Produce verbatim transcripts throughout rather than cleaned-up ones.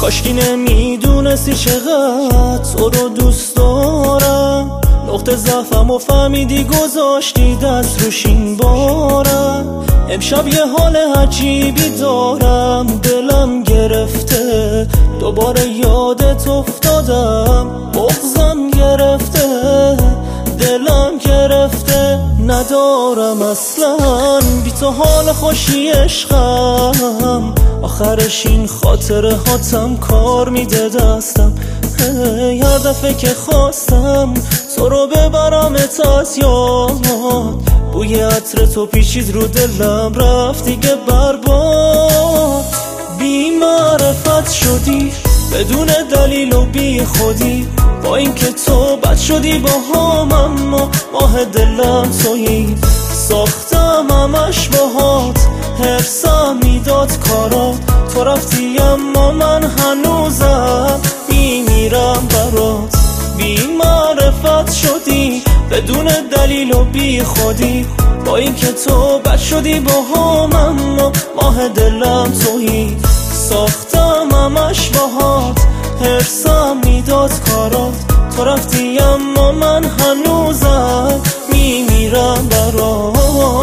کاشکی نمیدونستی چقدر تو رو دوست دارم، نقطه ضعفم و فهمیدی گذاشتی دست روش این بارم. امشب یه حال عجیبی دارم، دلم گرفته، دوباره یادت افتادم، بغضم گرفته، دلم گرفته، ندارم اصلا بی تو حال خوشی عشقم. آخرش این خاطره هاتم کار میده دستم، هر دفعه که خواستم تو رو ببرمت از یاد، بوی عطر تو پیچید رو دلم رفت دیگه برباد. بی معرفت شدی بدون دلیل و بی خودی، با اینکه تو بد شدی با هم، اما ماه دلم تویی. ساختم همش باهات، حرصم میداد کارات، تو رفتی اما من هنوزم میمیرم برات. بی معرفت شدی بدون دلیل و بی خودی، با اینکه تو بد شدی با هم، اما ماه دلم تویی. ساختم همش باهات، حرصم میداد کارات، تو رفتی اما من هنوزم میمیرم برات.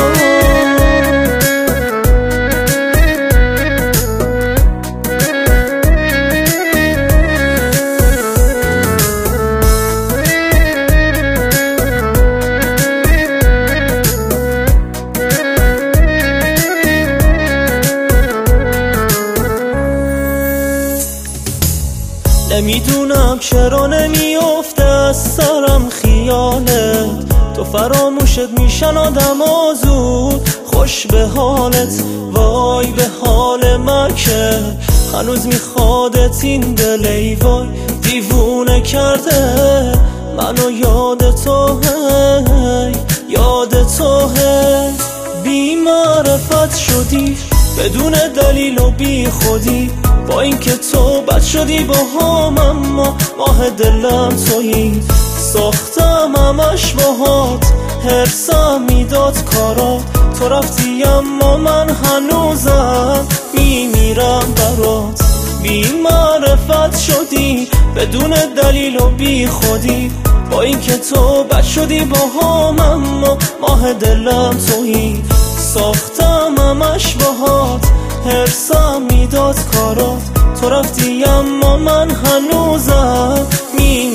نمیدونم چرا نمیافته از سرم خیالت، تو فراموشت میشن آدم آزود، خوش به حالت، وای به حال من که هنوز میخوادت این دل، ای وای دیوونه کرده منو. یاد تو هی، یاد تو هی، بی معرفت شدی بدون دلیل و بی خودی، با اینکه تو بد شدی با هم، اما ماه دلم تویی. ساختم همش باهات، حرصم میداد کارات، تو رفتی اما من هنوزم میمیرم برات. بی معرفت شدی بدون دلیل و بی خودی، با اینکه تو بد شدی با هم، اما ماه دلم تویی. ساختم همش باهات، حرصم میداد کارات، تو رفتی اما من هنوزم می